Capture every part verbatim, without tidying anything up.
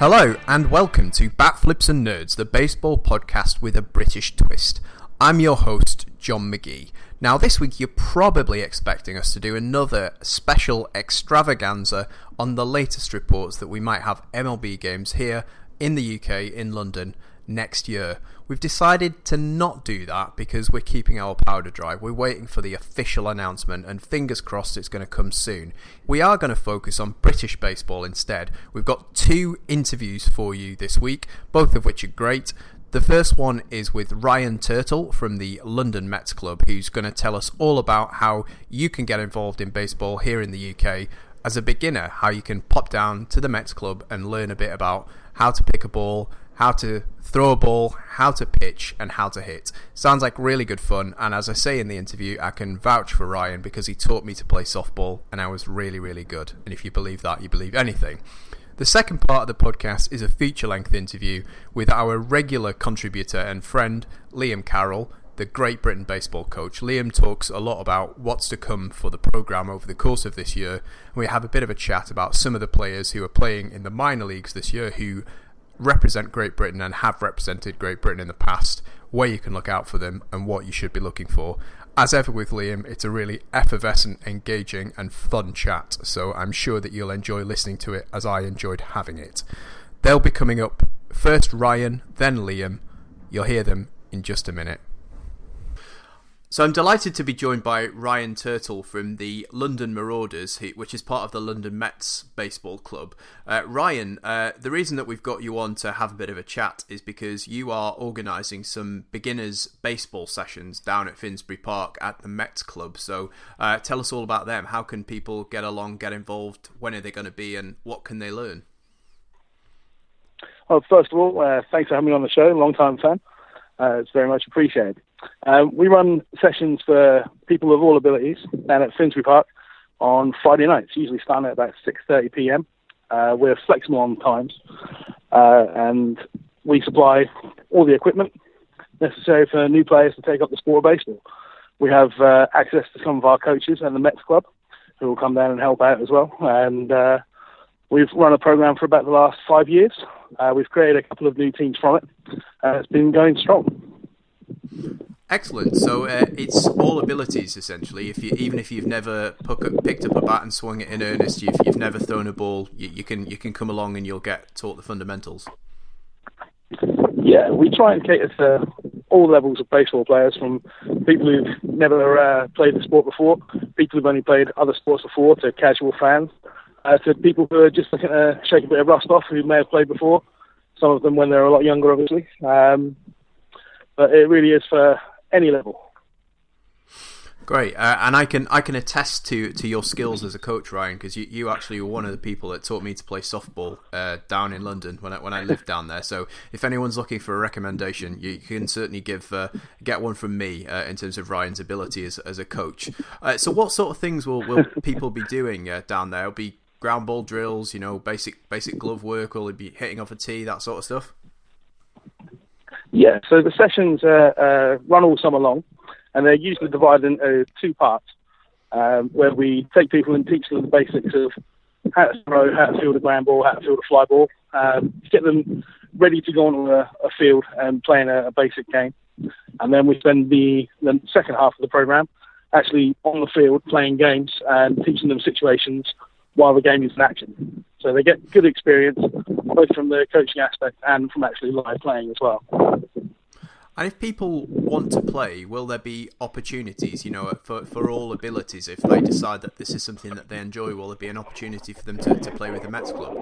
Hello and welcome to Bat Flips and Nerds, the baseball podcast with a British twist. I'm your host, John McGee. Now this week you're probably expecting us to do another special extravaganza on the latest reports that we might have M L B games here in the U K, in London, next year. We've decided to not do that because we're keeping our powder dry. We're waiting for the official announcement and fingers crossed it's going to come soon. We are going to focus on British baseball instead. We've got two interviews for you this week, both of which are great. The first one is with Ryan Turtle from the London Mets Club, who's going to tell us all about how you can get involved in baseball here in the U K as a beginner, how you can pop down to the Mets Club and learn a bit about how to pick a ball, how to throw a ball, how to pitch, and how to hit. Sounds like really good fun, and as I say in the interview, I can vouch for Ryan because he taught me to play softball, and I was really, really good. And if you believe that, you believe anything. The second part of the podcast is a feature-length interview with our regular contributor and friend, Liam Carroll, the Great Britain baseball coach. Liam talks a lot about what's to come for the programme over the course of this year, and we have a bit of a chat about some of the players who are playing in the minor leagues this year who represent Great Britain and have represented Great Britain in the past, where you can look out for them and what you should be looking for. As ever with Liam, it's a really effervescent, engaging and fun chat, so I'm sure that you'll enjoy listening to it as I enjoyed having it. They'll be coming up, first Ryan, then Liam. You'll hear them in just a minute. So I'm delighted to be joined by Ryan Turtle from the London Marauders, which is part of the London Mets Baseball Club. Uh, Ryan, uh, the reason that we've got you on to have a bit of a chat is because you are organising some beginners baseball sessions down at Finsbury Park at the Mets Club. So uh, tell us all about them. How can people get along, get involved? When are they going to be and what can they learn? Well, first of all, uh, thanks for having me on the show. Long time fan. Uh, it's very much appreciated. Um, we run sessions for people of all abilities down at Finsbury Park on Friday nights, usually starting at about six thirty p.m. Uh, we're flexible on times, uh, and we supply all the equipment necessary for new players to take up the sport of baseball. We have uh, access to some of our coaches and the Mets Club, who will come down and help out as well. And uh, we've run a program for about the last five years. Uh, we've created a couple of new teams from it, and it's been going strong. Excellent. So uh, it's all abilities essentially. If you, even if you've never puck, picked up a bat and swung it in earnest, you've, you've never thrown a ball, you, you can you can come along and you'll get taught the fundamentals. Yeah, we try and cater to all levels of baseball players, from people who've never uh, played the sport before, people who've only played other sports before, to casual fans, uh, to people who are just looking to shake a bit of rust off who may have played before. Some of them when they were a lot younger, obviously. Um, but it really is for any level. Great, uh, and I can I can attest to, to your skills as a coach, Ryan, because you, you actually were one of the people that taught me to play softball uh, down in London when I, when I lived down there. So if anyone's looking for a recommendation, you can certainly give uh, get one from me uh, in terms of Ryan's ability as as a coach. Uh, so what sort of things will, will people be doing uh, down there? Will be ground ball drills, you know, basic basic glove work, or will they be hitting off a tee, that sort of stuff? Yeah, so the sessions uh, uh, run all summer long, and they're usually divided into two parts, um, where we take people and teach them the basics of how to throw, how to field a ground ball, how to field a fly ball, um, get them ready to go onto a, a field and playing a, a basic game. And then we spend the, the second half of the program actually on the field playing games and teaching them situations while the game is in action. So they get good experience, both from the coaching aspect and from actually live playing as well. And if people want to play, will there be opportunities, you know, for, for all abilities? If they decide that this is something that they enjoy, will there be an opportunity for them to, to play with the Mets Club?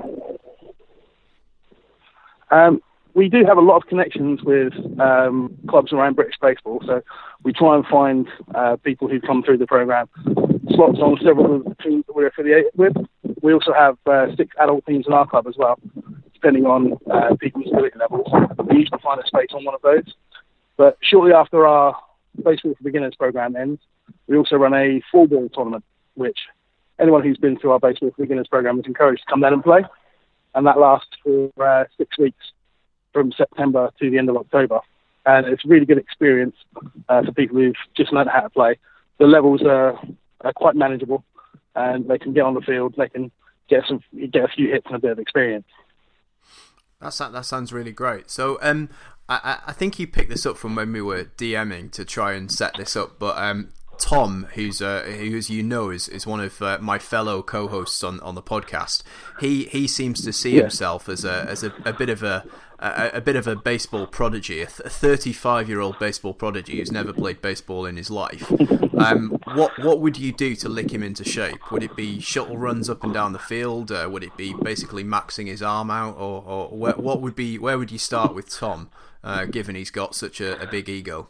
Um, we do have a lot of connections with um, clubs around British baseball, so we try and find uh, people who come through the program slots on several of the teams that we're affiliated with. We also have uh, six adult teams in our club as well, depending on uh, people's ability levels. We usually find a space on one of those. But shortly after our Baseball for Beginners program ends, we also run a four ball tournament, which anyone who's been through our Baseball for Beginners program is encouraged to come down and play. And that lasts for uh, six weeks from September to the end of October. And it's a really good experience uh, for people who've just learned how to play. The levels are, are quite manageable, and they can get on the field, they can get some get a few hits and a bit of experience. That's, that sounds really great. So um, I, I think you picked this up from when we were DMing to try and set this up, but um, Tom, who's uh, who, as you know, is, is one of uh, my fellow co-hosts on, on the podcast. He he seems to see yeah. himself as a as a, a bit of a, a a bit of a baseball prodigy, a thirty-five-year-old baseball prodigy who's never played baseball in his life. Um, what what would you do to lick him into shape? Would it be shuttle runs up and down the field? Uh, would it be basically maxing his arm out, or, or where, what would be where would you start with Tom, uh, given he's got such a, a big ego?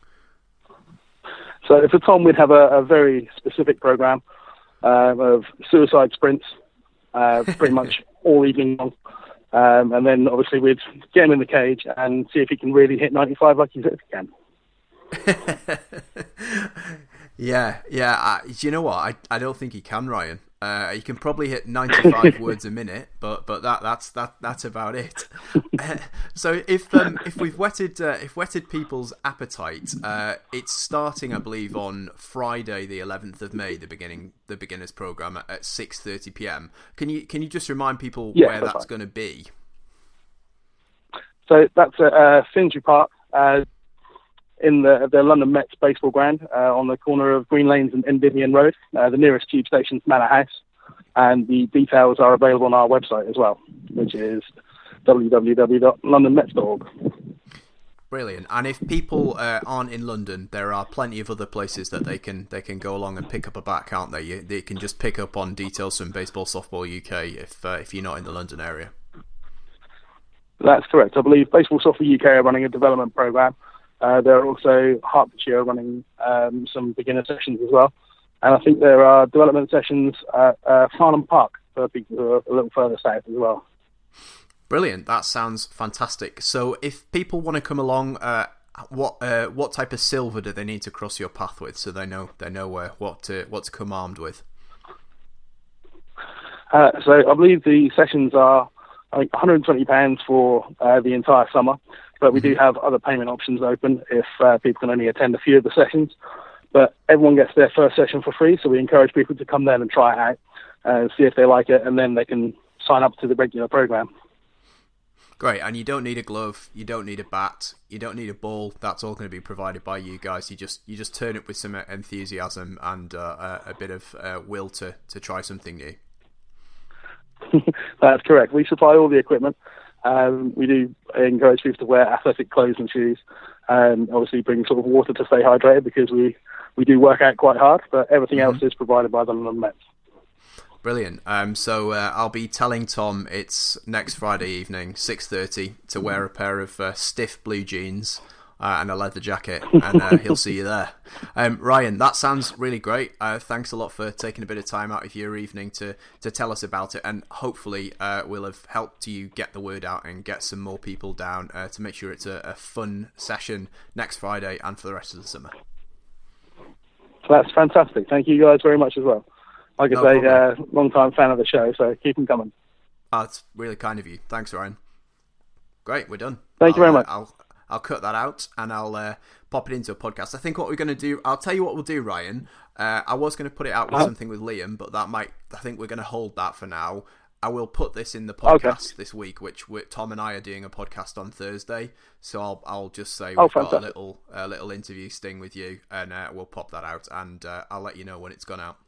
So for Tom, we'd have a, a very specific program um, of suicide sprints, uh, pretty much all evening long. Um, and then obviously we'd get him in the cage and see if he can really hit ninety-five like he says he can. yeah, yeah. Uh, do you know what? I, I don't think he can, Ryan. Uh, he can probably hit ninety-five words a minute, but but that that's that that's about it. Uh, so if um, if we've whetted uh, if whetted people's appetite, uh, it's starting, I believe, on Friday, the eleventh of May, the beginning the beginners program at, at six thirty p.m. Can you can you just remind people yeah, where that's, that's right. going to be? So that's at uh, Finsbury Park. Uh, in the the London Mets baseball ground uh, on the corner of Green Lanes and Endymion Road. Uh, the nearest tube station is Manor House, and the details are available on our website as well, which is w w w dot london mets dot org. Brilliant. And if people uh, aren't in London, there are plenty of other places that they can they can go along and pick up a bat, can't they? You, they can just pick up on details from Baseball Softball U K if uh, if you're not in the London area. That's correct. I believe Baseball Softball U K are running a development program. Uh, there are also Hertfordshire running um, some beginner sessions as well. And I think there are development sessions at uh, Farnham Park for people who are a little further south as well. Brilliant. That sounds fantastic. So if people want to come along, uh, what uh, what type of silver do they need to cross your path with so they know they know uh, what to, what to come armed with? Uh, so I believe the sessions are I think one hundred twenty pounds for uh, the entire summer. But we do have other payment options open if uh, people can only attend a few of the sessions. But everyone gets their first session for free, so we encourage people to come there and try it out and see if they like it, and then they can sign up to the regular program. Great, and you don't need a glove, you don't need a bat, you don't need a ball. That's all going to be provided by you guys. You just you just turn it with some enthusiasm and uh, a bit of uh, will to, to try something new. That's correct. We supply all the equipment. Um, we do encourage people to wear athletic clothes and shoes, and obviously bring sort of water to stay hydrated because we, we do work out quite hard, but everything mm-hmm. else is provided by the London Mets. Brilliant. Um, so uh, I'll be telling Tom it's next Friday evening, six thirty, to wear a pair of uh, stiff blue jeans uh, and a leather jacket, and uh, he'll see you there. Um, Ryan, that sounds really great. Uh, thanks a lot for taking a bit of time out of your evening to, to tell us about it, and hopefully uh, we'll have helped you get the word out and get some more people down uh, to make sure it's a, a fun session next Friday and for the rest of the summer. That's fantastic. Thank you guys very much as well. Like I no say, uh, long-time fan of the show, so keep them coming. Oh, that's really kind of you. Thanks, Ryan. Great, we're done. Thank I'll, you very much. Uh, I'll I'll cut that out and I'll uh, pop it into a podcast. I think what we're going to do, I'll tell you what we'll do, Ryan. Uh, I was going to put it out with uh-huh. something with Liam, but that might. I think we're going to hold that for now. I will put this in the podcast okay. this week, which we're, Tom and I are doing a podcast on Thursday. So I'll I'll just say we've oh, got a little a little interview sting with you, and uh, we'll pop that out, and uh, I'll let you know when it's gone out.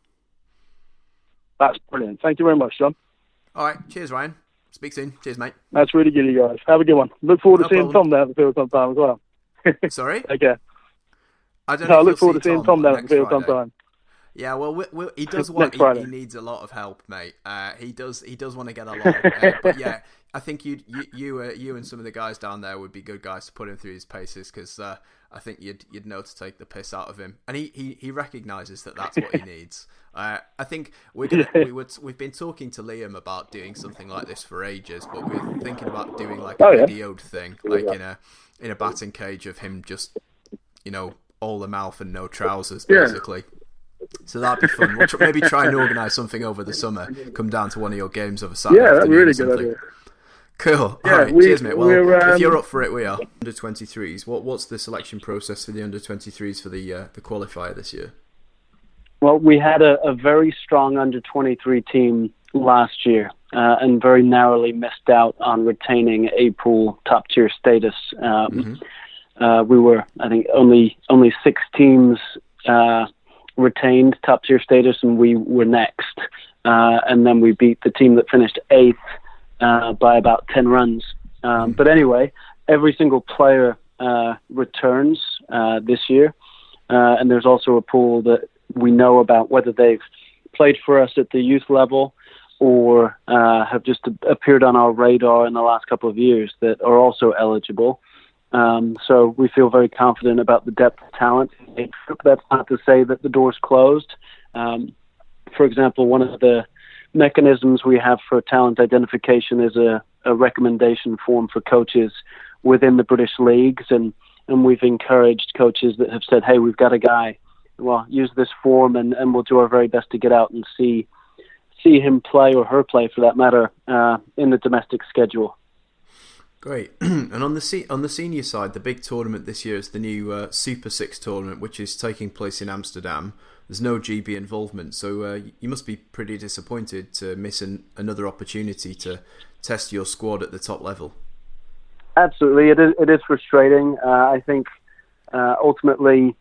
That's brilliant. Thank you very much, John. All right. Cheers, Ryan. Speak soon. Cheers, mate. That's really good, you guys. Have a good one. Look forward no to seeing problem. Tom down at the field sometime as well. Sorry? Take care. I don't no, know I look forward to see seeing Tom, Tom down at the field Friday. sometime. Yeah, well, we, we, he does want. he, he needs a lot of help, mate. Uh, he does. He does want to get along. Uh, but yeah, I think you, you, you, uh, you, and some of the guys down there would be good guys to put him through his paces because uh, I think you'd you'd know to take the piss out of him, and he, he, he recognises that that's what he needs. Uh, I think we're gonna, we would we've been talking to Liam about doing something like this for ages, but we're thinking about doing like a oh, yeah. videoed thing, like in a in a batting cage of him just, you know, all the mouth and no trousers, basically. Yeah. So that'd be fun. We'll tr- maybe try and organise something over the summer. Come down to one of your games of a Saturday. Yeah, that's really good idea. Cool. Yeah, All right, we, cheers, mate. Well, um, if you're up for it, we are. Under twenty-threes. What what's the selection process for the under twenty-threes for the uh, the qualifier this year? Well, we had a, a very strong under twenty-three team last year uh, and very narrowly missed out on retaining a pool top tier status. Um, mm-hmm. uh, we were, I think, only only six teams uh, retained top tier status, and we were next. Uh, and then we beat the team that finished eighth uh, by about ten runs. Um, mm-hmm. But anyway, every single player uh, returns uh, this year, uh, and there's also a pool that we know about, whether they've played for us at the youth level or uh, have just appeared on our radar in the last couple of years, that are also eligible. Um, so we feel very confident about the depth of talent. That's not to say that the door's closed. Um, for example, one of the mechanisms we have for talent identification is a, a recommendation form for coaches within the British leagues, and, and we've encouraged coaches that have said, hey, we've got a guy, well, use this form and, and we'll do our very best to get out and see see him play, or her play for that matter, uh, in the domestic schedule. Great. And on the se- on the senior side, the big tournament this year is the new uh, Super Six tournament, which is taking place in Amsterdam. There's no G B involvement, so uh, you must be pretty disappointed to miss an, another opportunity to test your squad at the top level. Absolutely, it is, it is frustrating. Uh, I think uh, ultimately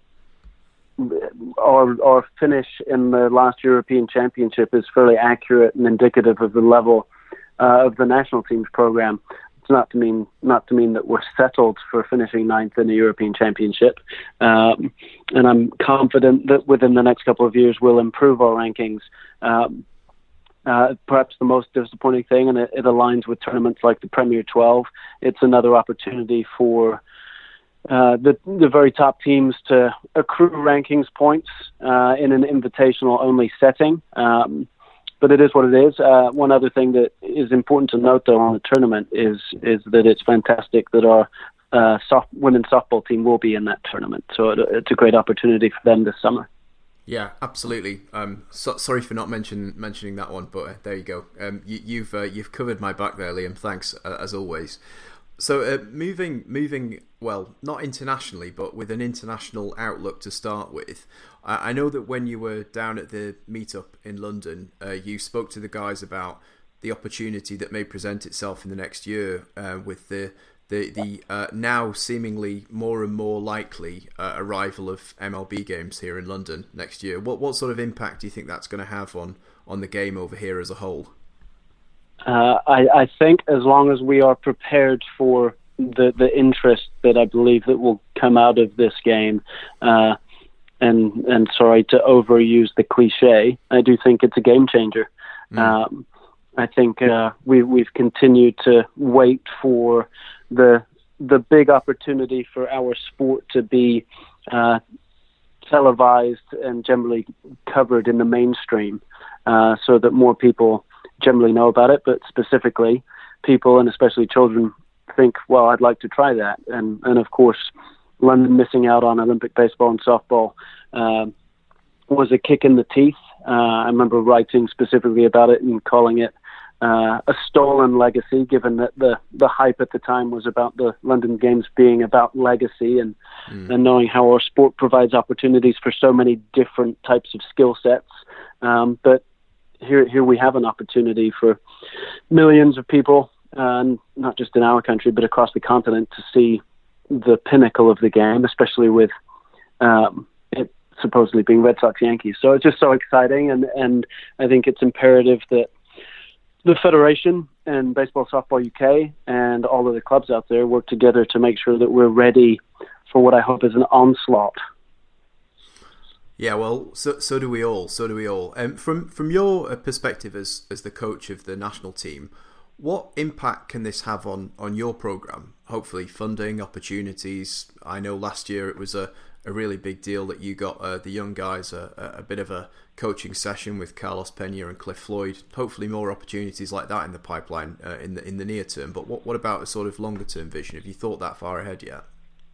our our finish in the last European Championship is fairly accurate and indicative of the level uh, of the national team's program. It's not to mean not to mean that we're settled for finishing ninth in the European Championship, um, and I'm confident that within the next couple of years we'll improve our rankings. Um, uh, perhaps the most disappointing thing, and it, it aligns with tournaments like the Premier twelve, it's another opportunity for Uh, the the very top teams to accrue rankings points uh, in an invitational-only setting. Um, but it is what it is. Uh, one other thing that is important to note, though, on the tournament is is that it's fantastic that our uh, soft, women's softball team will be in that tournament. So it, it's a great opportunity for them this summer. Yeah, absolutely. Um, so, sorry for not mention, mentioning that one, but uh, there you go. Um, you, you've uh, you've covered my back there, Liam. Thanks, uh, as always. So uh, moving, moving, well, not internationally, but with an international outlook to start with. I, I know that when you were down at the meetup in London, uh, you spoke to the guys about the opportunity that may present itself in the next year uh, with the the the uh, now seemingly more and more likely uh, arrival of M L B games here in London next year. What what sort of impact do you think that's going to have on on the game over here as a whole? Uh, I, I think as long as we are prepared for the, the interest that I believe that will come out of this game, uh, and and sorry to overuse the cliche, I do think it's a game changer. Mm. Um, I think uh, we we've continued to wait for the the big opportunity for our sport to be uh, televised and generally covered in the mainstream, uh, so that more people generally know about it, but specifically people, and especially children, think, well, I'd like to try that. And, and of course, London missing out on Olympic baseball and softball uh, was a kick in the teeth. Uh, I remember writing specifically about it and calling it uh, a stolen legacy, given that the, the hype at the time was about the London Games being about legacy, and, mm. and knowing how our sport provides opportunities for so many different types of skill sets. Um, but Here, here we have an opportunity for millions of people, uh, not just in our country, but across the continent, to see the pinnacle of the game, especially with um, it supposedly being Red Sox Yankees. So it's just so exciting, and, and I think it's imperative that the Federation and Baseball Softball U K and all of the clubs out there work together to make sure that we're ready for what I hope is an onslaught. Yeah, well, so so do we all. So do we all. Um, from from your perspective as as the coach of the national team, what impact can this have on, on your program? Hopefully, funding opportunities. I know last year it was a, a really big deal that you got uh, the young guys a, a bit of a coaching session with Carlos Pena and Cliff Floyd. Hopefully, more opportunities like that in the pipeline uh, in the in the near term. But what what about a sort of longer term vision? Have you thought that far ahead yet?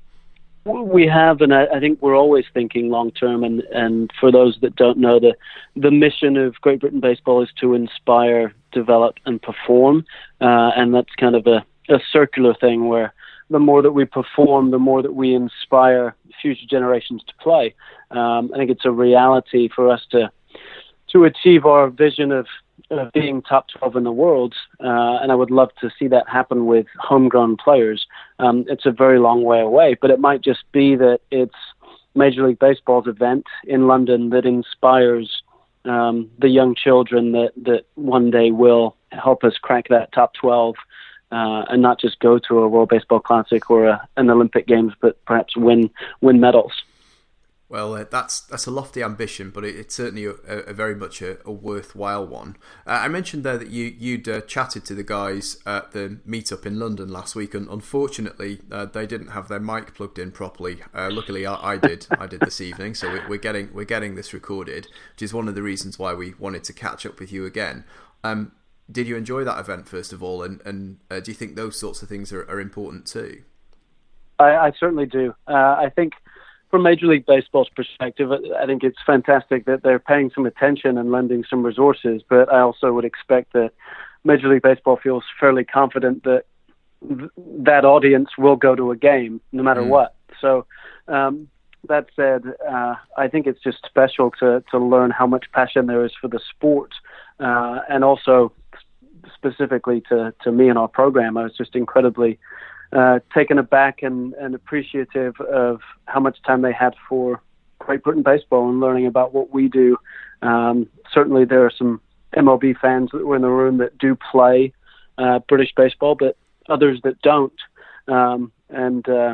We have, and I, I think we're always thinking long term. And, and for those that don't know, the the mission of Great Britain Baseball is to inspire, develop, and perform. Uh, and that's kind of a, a circular thing where the more that we perform, the more that we inspire future generations to play. Um, I think it's a reality for us to to achieve our vision of of being top twelve in the world, uh, and I would love to see that happen with homegrown players. Um, it's a very long way away, but it might just be that it's Major League Baseball's event in London that inspires um, the young children that, that one day will help us crack that top twelve, uh, and not just go to a World Baseball Classic or a, an Olympic Games, but perhaps win win medals. Well, uh, that's that's a lofty ambition, but it, it's certainly a, a very much a, a worthwhile one. Uh, I mentioned there that you, you'd uh, chatted to the guys at the meetup in London last week, and unfortunately, uh, they didn't have their mic plugged in properly. Uh, luckily, I, I did. I did this evening, so we, we're getting we're getting this recorded, which is one of the reasons why we wanted to catch up with you again. Um, did you enjoy that event, first of all, and, and uh, do you think those sorts of things are, are important too? I, I certainly do. Uh, I think. From Major League Baseball's perspective, I think it's fantastic that they're paying some attention and lending some resources, but I also would expect that Major League Baseball feels fairly confident that th- that audience will go to a game no matter mm. what. So um, that said, uh, I think it's just special to, to learn how much passion there is for the sport, uh, and also specifically to, to me and our program. I was just incredibly Uh, taken aback and, and appreciative of how much time they had for Great Britain baseball and learning about what we do. Um, certainly there are some M L B fans that were in the room that do play uh, British baseball, but others that don't. Um, and uh,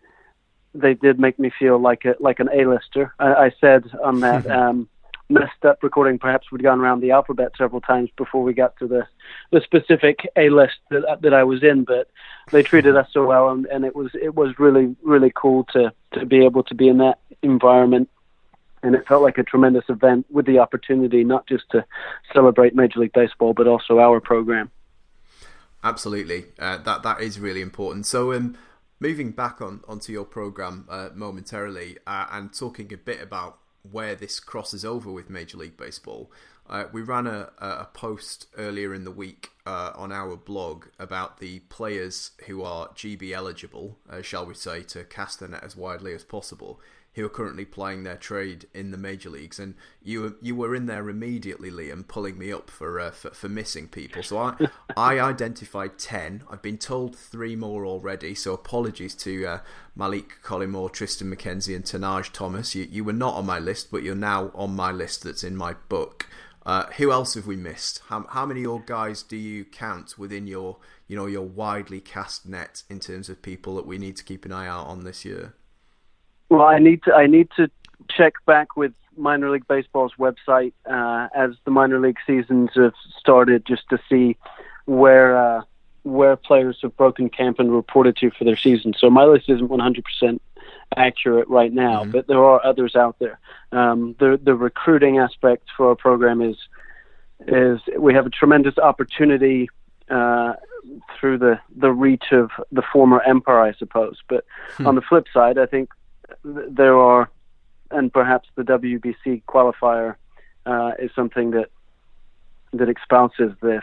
they did make me feel like a, like an A-lister. I, I said on that um, messed up recording, perhaps we'd gone around the alphabet several times before we got to the, the specific A-list that, that I was in, but they treated us so well, and, and it was it was really, really cool to, to be able to be in that environment. And it felt like a tremendous event with the opportunity not just to celebrate Major League Baseball, but also our program. Absolutely. Uh, that that is really important. So um, moving back on onto your program uh, momentarily, uh, and talking a bit about where this crosses over with Major League Baseball. Uh, we ran a, a post earlier in the week uh, on our blog about the players who are G B eligible, uh, shall we say, to cast the net as widely as possible, who are currently playing their trade in the major leagues. And you you were in there immediately, Liam, pulling me up for uh, for, for missing people. So I I identified ten. I've been told three more already. So apologies to uh, Malik Collymore, Tristan McKenzie, and Tanaj Thomas. You you were not on my list, but you're now on my list that's in my book. Uh, who else have we missed? How how many old guys do you count within your you know your widely cast net in terms of people that we need to keep an eye out on this year? Well, I need to I need to check back with Minor League Baseball's website uh, as the minor league seasons have started, just to see where uh, where players have broken camp and reported to for their season. So my list isn't one hundred percent accurate right now, mm-hmm. but there are others out there. Um, the the recruiting aspect for our program is is we have a tremendous opportunity uh, through the the reach of the former empire, I suppose. But hmm. on the flip side, I think there are, and perhaps the W B C qualifier uh, is something that that espouses this.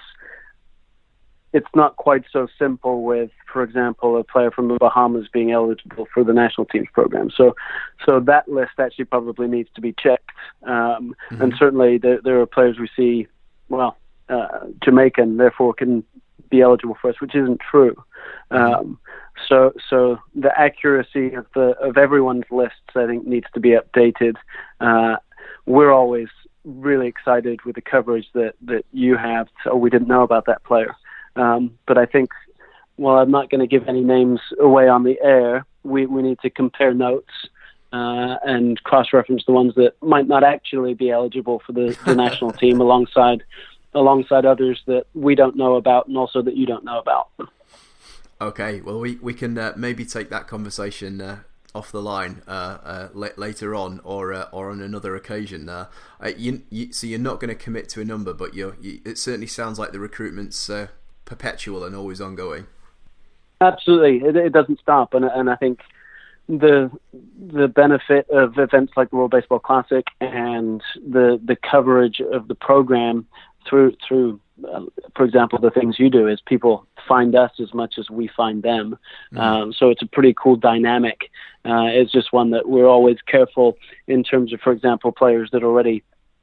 It's not quite so simple with, for example, a player from the Bahamas being eligible for the national teams program. So, so that list actually probably needs to be checked. Um, mm-hmm. And certainly there, there are players we see, well, uh, Jamaican, therefore can be eligible for us, which isn't true. Mm-hmm. Um, so, so the accuracy of the of everyone's lists, I think, needs to be updated. Uh, we're always really excited with the coverage that, that you have. So we didn't know about that player. Um, but I think, while I'm not going to give any names away on the air, we, we need to compare notes uh, and cross-reference the ones that might not actually be eligible for the, the national team alongside alongside others that we don't know about and also that you don't know about. Okay, well, we, we can uh, maybe take that conversation uh, off the line uh, uh, l- later on, or uh, or on another occasion. Uh, uh, you, you, so you're not going to commit to a number, but you're, you, it certainly sounds like the recruitment's Uh, perpetual and always ongoing. Absolutely, it, it doesn't stop, and and I think the the benefit of events like the World Baseball Classic and the the coverage of the program through through, uh, for example, the things you do is people find us as much as we find them. Mm-hmm. Um, so it's a pretty cool dynamic. Uh, it's just one that we're always careful in terms of, for example, players that already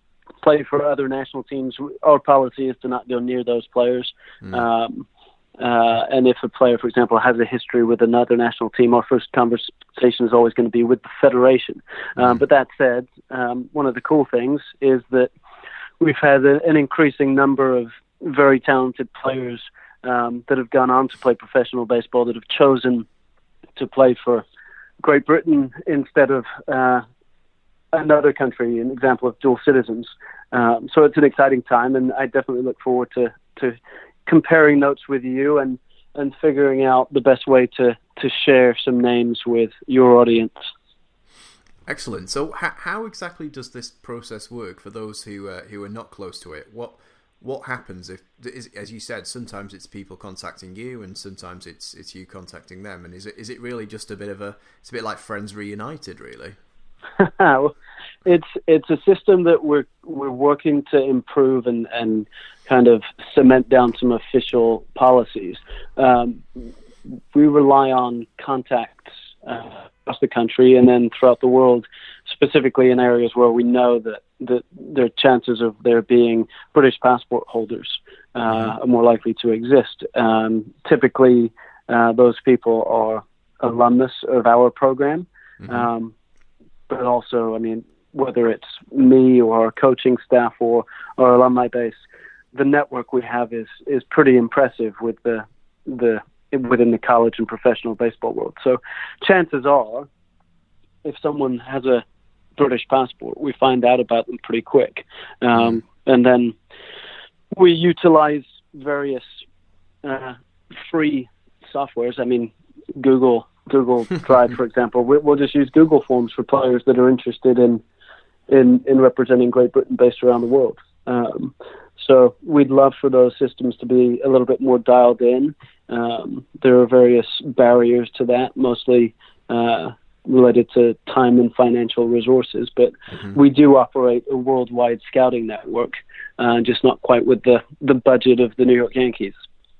play for other national teams, our policy is to not go near those players. Mm. Um, uh, and if a player, for example, has a history with another national team, our first conversation is always going to be with the federation. Mm. Um, but that said, um, one of the cool things is that we've had a, an increasing number of very talented players um, that have gone on to play professional baseball that have chosen to play for Great Britain instead of uh, another country, an example of dual citizens. Um, so it's an exciting time, and I definitely look forward to, to comparing notes with you and, and figuring out the best way to, to share some names with your audience. Excellent. So how, how exactly does this process work for those who uh, who are not close to it? What what happens if, as you said, sometimes it's people contacting you and sometimes it's it's you contacting them? And is it is it really just a bit of a it's a bit like Friends Reunited, really? Well, it's it's a system that we're we're working to improve and, and kind of cement down some official policies. Um, we rely on contacts uh, across the country and then throughout the world, specifically in areas where we know that, that their chances of there being British passport holders uh, mm-hmm. are more likely to exist. Um, typically, uh, those people are alumnus of our program. Mm-hmm. Um, but also, I mean, whether it's me or our coaching staff or our alumni base, the network we have is, is pretty impressive with the the within the college and professional baseball world. So chances are, if someone has a British passport, we find out about them pretty quick. Um, and then we utilize various uh, free softwares. I mean, Google Google Drive, for example. We'll just use Google Forms for players that are interested in in, in representing Great Britain based around the world. Um, so we'd love for those systems to be a little bit more dialed in. Um, there are various barriers to that, mostly uh, related to time and financial resources, but mm-hmm. we do operate a worldwide scouting network, uh, just not quite with the, the budget of the New York Yankees.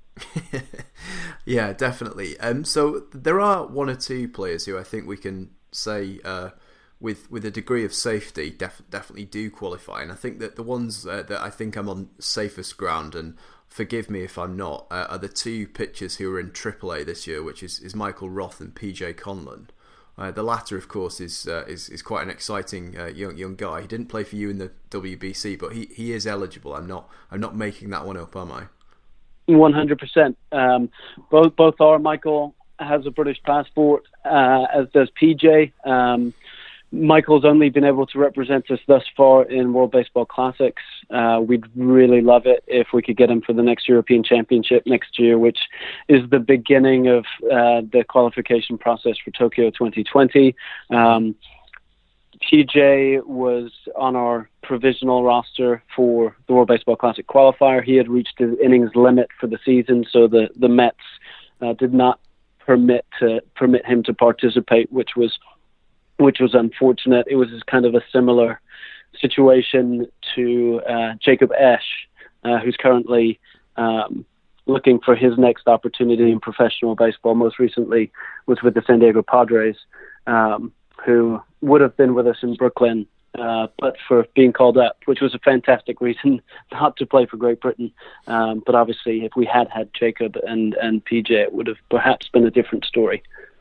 Yeah, definitely. Um, so there are one or two players who I think we can say uh, with with a degree of safety def- definitely do qualify, and I think that the ones uh, that I think I'm on safest ground, and forgive me if I'm not, uh, are the two pitchers who are in triple A this year, which is, is Michael Roth and P J Conlon. Uh, the latter, of course, is uh, is is quite an exciting uh, young young guy. He didn't play for you in the W B C, but he, he is eligible. I'm not I'm not making that one up, am I? One hundred percent. Um, both both are. Michael has a British passport, uh, as does P J. Um, Michael's only been able to represent us thus far in World Baseball Classics. Uh, we'd really love it if we could get him for the next European Championship next year, which is the beginning of uh, the qualification process for Tokyo twenty twenty. Um, P J was on our provisional roster for the World Baseball Classic qualifier. He had reached his innings limit for the season, so the, the Mets uh, did not permit to permit him to participate, which was which was unfortunate. It was kind of a similar situation to uh, Jacob Esch, uh, who's currently um, looking for his next opportunity in professional baseball. Most recently was with the San Diego Padres, um, who would have been with us in Brooklyn, uh, but for being called up, which was a fantastic reason not to play for Great Britain. Um, but obviously, if we had had Jacob and, and P J, it would have perhaps been a different story.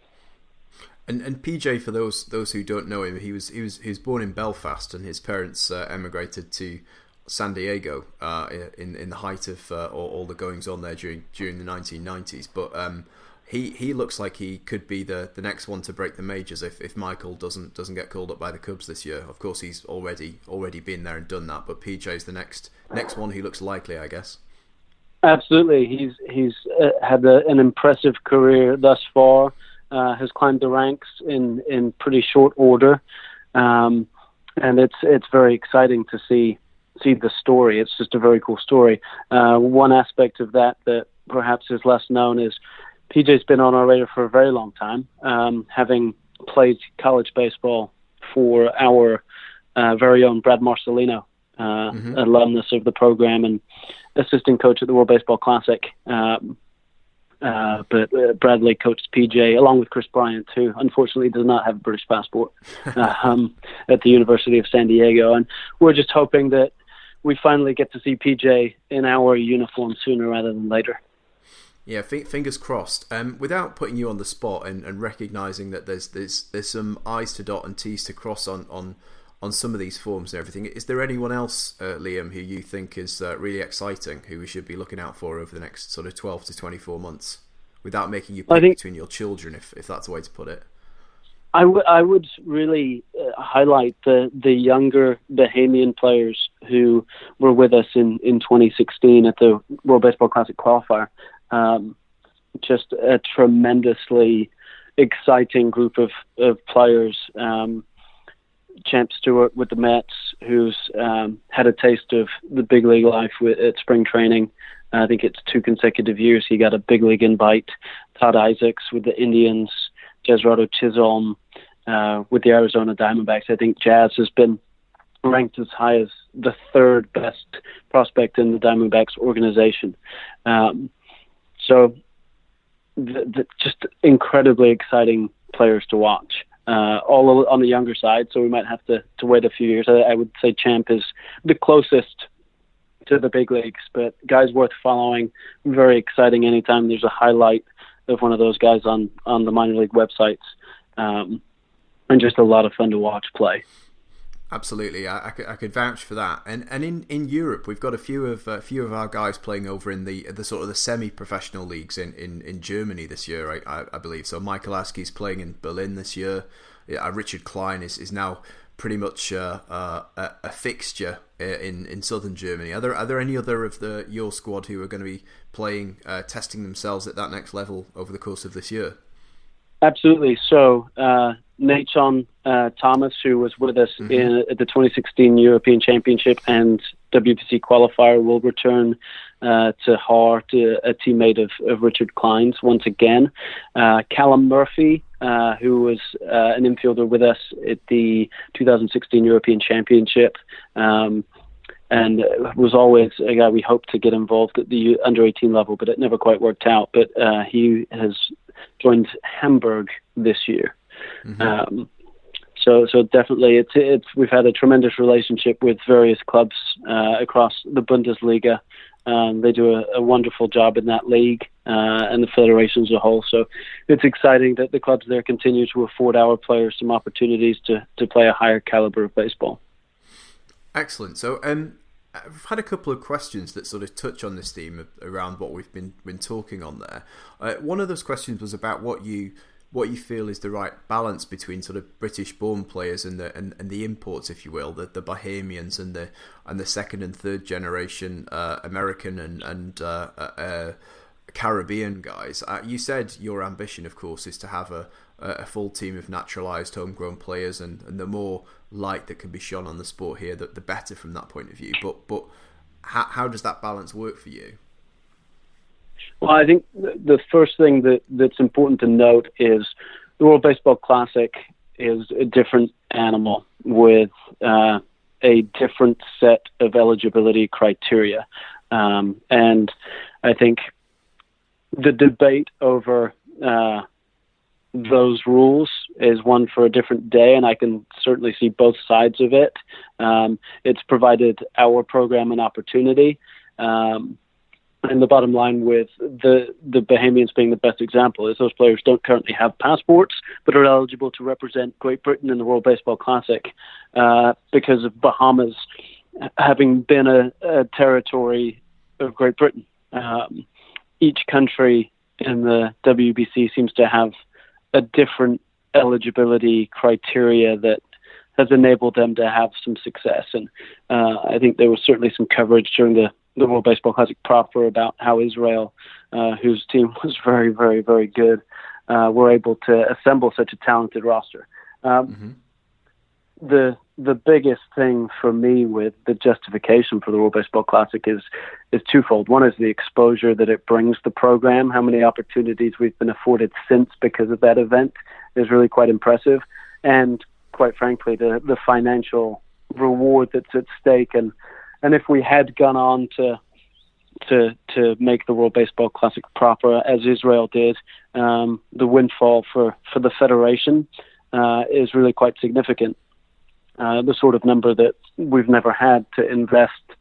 And and P J, for those those who don't know him, he was he was he was born in Belfast, and his parents uh, emigrated to San Diego uh, in in the height of uh, all, all the goings on there during during the nineteen nineties. But um, he he looks like he could be the, the next one to break the majors if, if Michael doesn't doesn't get called up by the Cubs this year. Of course, he's already already been there and done that. But P J's the next next one who looks likely, I guess. Absolutely, he's he's uh, had a, an impressive career thus far. Uh, has climbed the ranks in, in pretty short order, um, and it's it's very exciting to see see the story. It's just a very cool story. Uh, one aspect of that that perhaps is less known is P J's been on our radar for a very long time, um, having played college baseball for our uh, very own Brad Marcelino, uh, mm-hmm. alumnus of the program and assistant coach at the World Baseball Classic. Um, Uh, but uh, Bradley coached P J along with Chris Bryant, who unfortunately does not have a British passport, um, at the University of San Diego. And we're just hoping that we finally get to see P J in our uniform sooner rather than later. Yeah, f- fingers crossed. Um, without putting you on the spot and, and recognising that there's there's there's some I's to dot and T's to cross on, on, on some of these forms and everything, is there anyone else, uh, Liam, who you think is uh, really exciting, who we should be looking out for over the next sort of twelve to twenty-four months, without making you pick think, between your children, if if that's the way to put it? I, w- I would really uh, highlight the, the younger Bahamian players who were with us in, in twenty sixteen at the World Baseball Classic qualifier. Um, just a tremendously exciting group of, of players. Um, Champ Stewart with the Mets, who's um, had a taste of the big league life with, at spring training. I think it's two consecutive years he got a big league invite. Todd Isaacs with the Indians. Jazrato Chisholm uh, with the Arizona Diamondbacks. I think Jazz has been ranked as high as the third best prospect in the Diamondbacks organization. Um, so the, the, just incredibly exciting players to watch. Uh, all on the younger side, so we might have to, to wait a few years. I, I would say Champ is the closest to the big leagues, but guys worth following. Very exciting anytime there's a highlight of one of those guys on, on the minor league websites, um, and just a lot of fun to watch play. Absolutely, I, I, could, I could vouch for that. And and in, in Europe, we've got a few of a few of our guys playing over in the the sort of the semi-professional leagues in, in, in Germany this year, I, I, I believe. So Michael Askey's playing in Berlin this year. Yeah, Richard Klein is, is now pretty much uh, uh, a, a fixture in, in southern Germany. Are there are there any other of the your squad who are going to be playing, uh, testing themselves at that next level over the course of this year? Absolutely. So uh, Nathan uh, Thomas, who was with us mm-hmm. in at the twenty sixteen European Championship and W B C qualifier, will return uh, to Hart, a teammate of, of Richard Klein's once again. Uh, Callum Murphy, uh, who was uh, an infielder with us at the two thousand sixteen European Championship, um, and was always a guy we hoped to get involved at the under eighteen level, but it never quite worked out. But uh, he has joined Hamburg this year. Mm-hmm. Um, so, so definitely, it's it's we've had a tremendous relationship with various clubs uh, across the Bundesliga. Um, they do a, a wonderful job in that league uh, and the federation as a whole. So, it's exciting that the clubs there continue to afford our players some opportunities to to play a higher caliber of baseball. Excellent. So, um, I've had a couple of questions that sort of touch on this theme around what we've been been talking on there. Uh, one of those questions was about what you what you feel is the right balance between sort of British-born players and the and, and the imports, if you will, the, the Bahamians and the and the second and third generation uh, American and and uh, uh, Caribbean guys. Uh, you said your ambition, of course, is to have a a full team of naturalised homegrown players, and, and the more light that can be shone on the sport here, the, the better from that point of view. But but how, how does that balance work for you? Well, I think the first thing that, that's important to note is the World Baseball Classic is a different animal with uh, a different set of eligibility criteria. Um, and I think the debate over uh, those rules is one for a different day, and I can certainly see both sides of it. Um, it's provided our program an opportunity. Um, and the bottom line with the, the Bahamians being the best example is those players don't currently have passports, but are eligible to represent Great Britain in the World Baseball Classic uh, because of Bahamas having been a, a territory of Great Britain. Um, each country in the W B C seems to have a different eligibility criteria that has enabled them to have some success. And uh, I think there was certainly some coverage during the, the World Baseball Classic proper about how Israel, uh, whose team was very, very, very good, uh, were able to assemble such a talented roster. Um, mm-hmm. The the biggest thing for me with the justification for the World Baseball Classic is is twofold. One is the exposure that it brings the program. How many opportunities we've been afforded since because of that event is really quite impressive. And quite frankly, the, the financial reward that's at stake. And, and if we had gone on to to to make the World Baseball Classic proper, as Israel did, um, the windfall for, for the federation uh, is really quite significant. Uh, the sort of number that we've never had to invest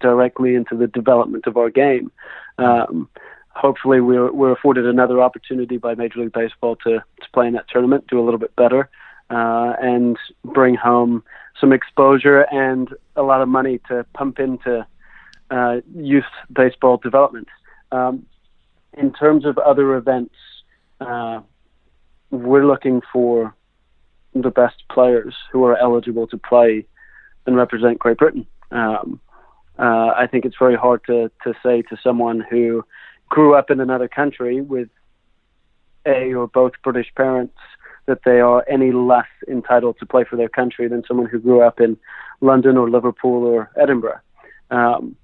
directly into the development of our game. Um, hopefully we're, we're afforded another opportunity by Major League Baseball to, to play in that tournament, do a little bit better, uh, and bring home some exposure and a lot of money to pump into uh, youth baseball development. Um, in terms of other events, uh, we're looking for the best players who are eligible to play and represent Great Britain. Um, uh, I think it's very hard to, to say to someone who grew up in another country with a or both British parents that they are any less entitled to play for their country than someone who grew up in London or Liverpool or Edinburgh. Um,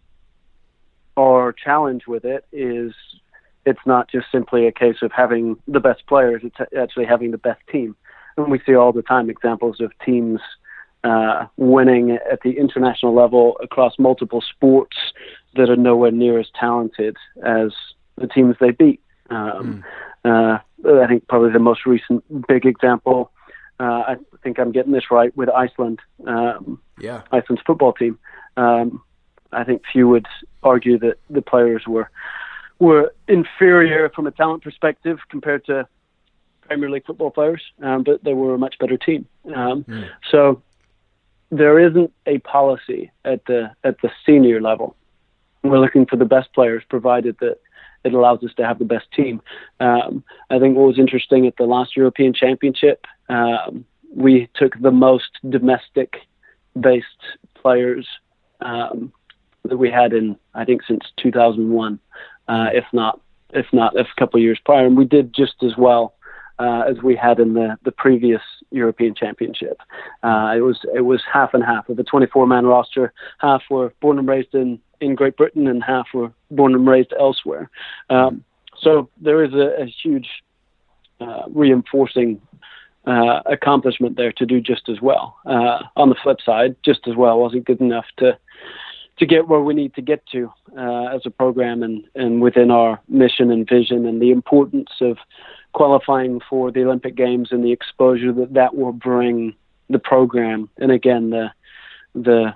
our challenge with it is it's not just simply a case of having the best players, it's actually having the best team. And we see all the time examples of teams uh, winning at the international level across multiple sports that are nowhere near as talented as the teams they beat. Um, mm. uh, I think probably the most recent big example, uh, I think I'm getting this right, with Iceland, um, yeah. Iceland's football team. Um, I think few would argue that the players were were inferior from a talent perspective compared to Premier League football players, um, but they were a much better team. Um, mm. So there isn't a policy at the at the senior level. We're looking for the best players, provided that it allows us to have the best team. Um, I think what was interesting at the last European Championship, um, we took the most domestic-based players um, that we had in, I think, since two thousand one, uh, if not if not a couple of years prior, and we did just as well Uh, as we had in the, the previous European Championship. Uh, it was it was half and half of a twenty-four man roster. Half were born and raised in, in Great Britain, and half were born and raised elsewhere. Um, so there is a, a huge uh, reinforcing uh, accomplishment there to do just as well. Uh, on the flip side, just as well wasn't good enough to to get where we need to get to uh, as a program, and, and within our mission and vision, and the importance of qualifying for the Olympic Games and the exposure that that will bring the program. And again, the the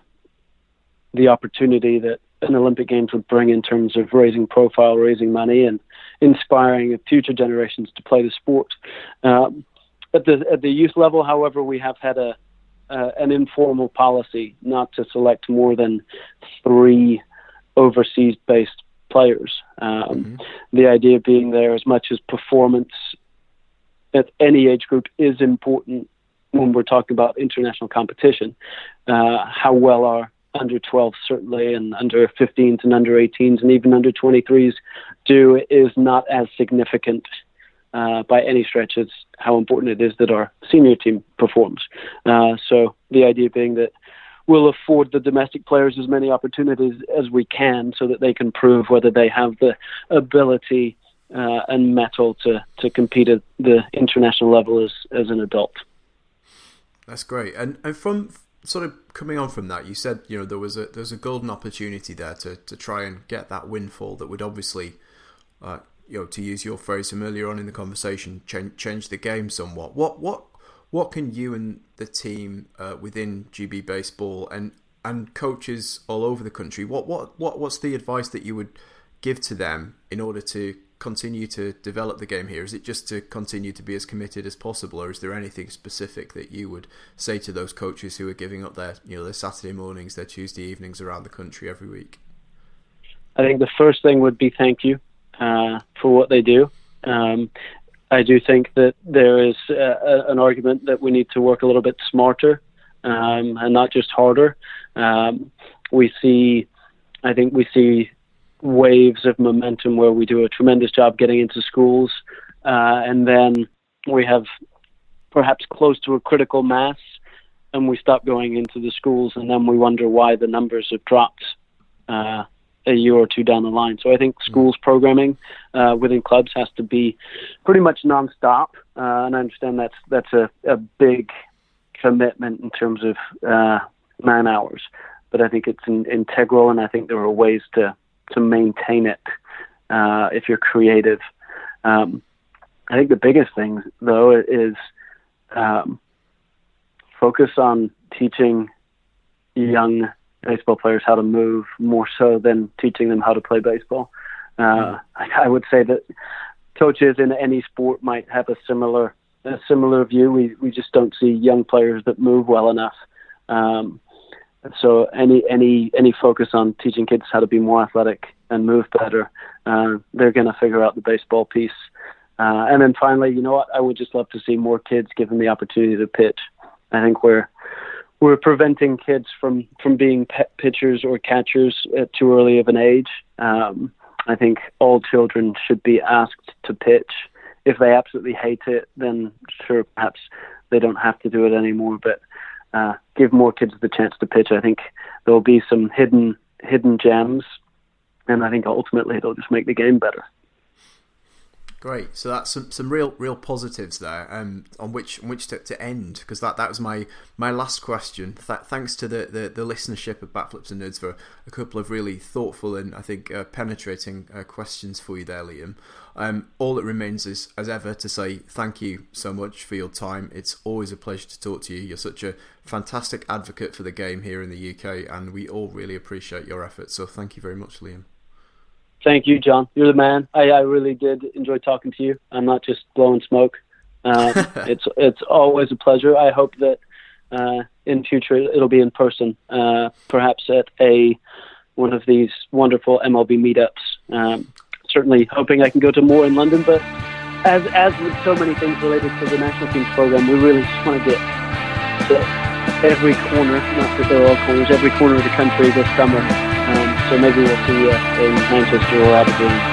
the opportunity that an Olympic Games would bring in terms of raising profile, raising money, and inspiring future generations to play the sport. Um, at the at the youth level, however, we have had a uh, an informal policy not to select more than three overseas-based players. Um, mm-hmm. The idea being there, as much as performance at any age group is important when we're talking about international competition, uh, how well our under twelves certainly, and under fifteens and under eighteens and even under twenty-threes do is not as significant uh, by any stretch as how important it is that our senior team performs. Uh, so the idea being that we'll afford the domestic players as many opportunities as we can so that they can prove whether they have the ability uh, and mettle to, to compete at the international level as, as an adult. That's great. And and from sort of coming on from that, you said, you know, there was a there was a golden opportunity there to, to try and get that windfall that would obviously, uh, you know, to use your phrase from earlier on in the conversation, change, change the game somewhat. What what What can you and the team uh, within G B Baseball and, and coaches all over the country, what, what what what's the advice that you would give to them in order to continue to develop the game here? Is it just to continue to be as committed as possible, or is there anything specific that you would say to those coaches who are giving up their, you know, their Saturday mornings, their Tuesday evenings around the country every week? I think the first thing would be thank you uh, for what they do. Um, I do think that there is uh, an argument that we need to work a little bit smarter um, and not just harder. Um, we see, I think we see waves of momentum where we do a tremendous job getting into schools, uh, and then we have perhaps close to a critical mass, and we stop going into the schools, and then we wonder why the numbers have dropped uh, a year or two down the line. So I think schools programming uh, within clubs has to be pretty much nonstop, uh, and I understand that's that's a, a big commitment in terms of uh, man hours, but I think it's in, integral, and I think there are ways to to maintain it uh, if you're creative. Um, I think the biggest thing, though, is um, focus on teaching young baseball players how to move more so than teaching them how to play baseball. Uh, I, I would say that coaches in any sport might have a similar a similar view. We we just don't see young players that move well enough. Um, so any any any focus on teaching kids how to be more athletic and move better, uh, they're going to figure out the baseball piece. Uh, and then finally, you know what? I would just love to see more kids given the opportunity to pitch. I think we're we're preventing kids from from being pet pitchers or catchers at too early of an age. Um, I think all children should be asked to pitch. If they absolutely hate it, then sure, perhaps they don't have to do it anymore. But uh, give more kids the chance to pitch. I think there will be some hidden hidden gems, and I think ultimately it'll just make the game better. Great. So that's some, some real real positives there, um, on which on which to, to end, because that, that was my, my last question. Th- thanks to the, the, the listenership of Bat Flips and Nerds for a couple of really thoughtful and I think uh, penetrating uh, questions for you there, Liam. Um, all that remains is, as ever, to say thank you so much for your time. It's always a pleasure to talk to you. You're such a fantastic advocate for the game here in the U K, and we all really appreciate your efforts. So thank you very much, Liam. Thank you, John. You're the man. I, I really did enjoy talking to you. I'm not just blowing smoke. Uh, it's it's always a pleasure. I hope that uh, in future it'll be in person, uh, perhaps at a one of these wonderful M L B meetups. Um, certainly hoping I can go to more in London, but as as with so many things related to the national teams program, we really just want to get to every corner, not that they're all corners, every corner of the country this summer. Um, so maybe we'll see you in Manchester or Aberdeen.